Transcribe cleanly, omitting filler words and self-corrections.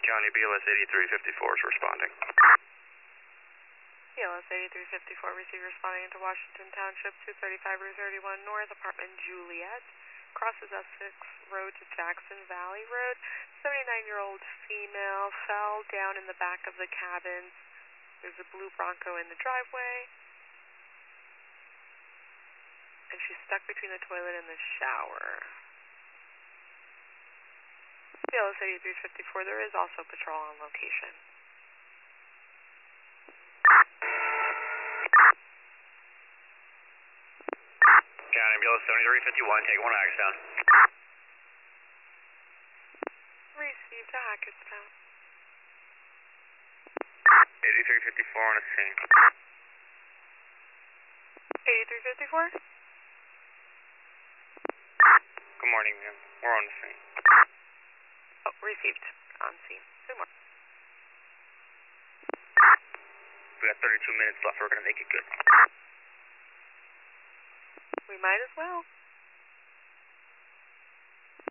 County BLS 8354 is responding. BLS 8354, receive responding to Washington Township, 235 Route 31 North, apartment Juliet. Crosses Essex Road to Jackson Valley Road. 79-year-old female fell down in the back of the cabin. There's a blue Bronco in the driveway. And she's stuck between the toilet and the shower. BLS 8354, there is also patrol on location. County BLS 7351, take 1 Hackettstown. Received to Hackettstown. 8354 on the scene. 8354? Good morning, ma'am. We're on the scene. Oh, received. On scene. Good morning. We got 32 minutes left. We're going to make it good. We might as well.